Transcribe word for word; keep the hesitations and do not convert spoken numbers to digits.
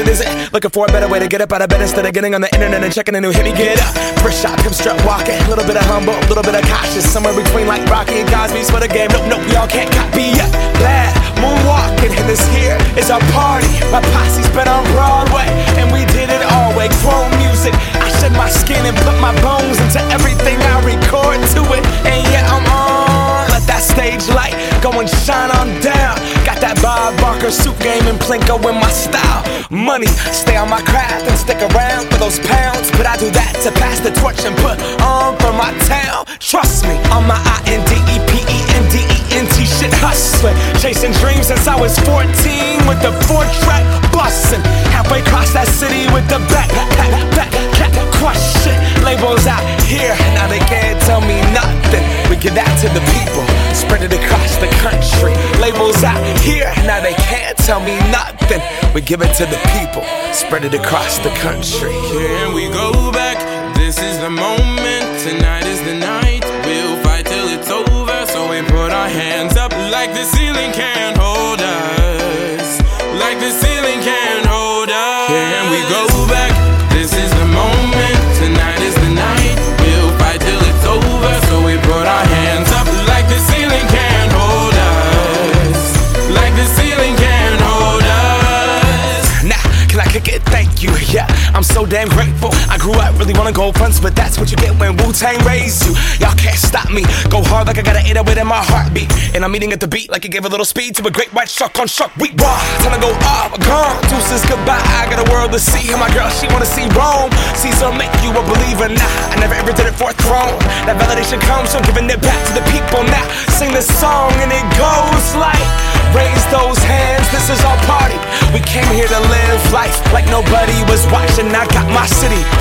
minute, is it? Looking for a better way to get up out of bed instead of getting on the internet and checking a new hit. Me get up, first shot, pimp strut walking, a little bit of humble, a little bit of cautious, somewhere between like Rocky and Cosby's for the game. Nope, nope, y'all can't copy yet. Glad moonwalking, and this here is our party. My posse's been on Broadway, and we did it all way. Chrome music, I shed my skin and put my bones into everything I record to it. And yeah, I'm on. Let that stage light go and shine on down. Got that Bob Barker suit game and Plinko in my style. Money, stay on my craft and stick around for those pounds. But I do that to pass the torch and put on for my town. Trust me, on my I N D E P E N D E N T shit hustling. Chasing dreams since I was fourteen with the four track bustin'. Halfway across that city with the back, back, back, back, crush shit. Labels out here, now they can't tell me nothing. We give that to the people, spread it across the country. Labels out here, now they can't tell me nothing. We give it to the people, spread it across the country. Can we go back? This is the moment, tonight is the night. We'll fight till it's over, so we put our hands up like the ceiling can't hold us. Like the ceiling can't hold us. Can we go back? This is the moment, tonight is the night. We'll fight till it's over, so we put our hands up like the ceiling can't hold us. Like the ceiling can't hold us. Now, can I kick it? Thank you, yeah, I'm so damn grateful. I grew up really wanna go fronts, but that's what you get when Wu-Tang raised you. Y'all can't stop me, go hard like I got an eight oh eight in my heartbeat. And I'm eating at the beat like it gave a little speed to a great white shark on shark week. Raw, time to go off, gone, deuces goodbye. I got a world to see, and my girl, she wanna see Rome. Caesar make you a believer, nah, I never ever did it for a throne. That validation comes from giving it back to the people. Now, sing this song and it goes like, raise those hands, this is our party. We came here to live life like nobody was watching. I got my city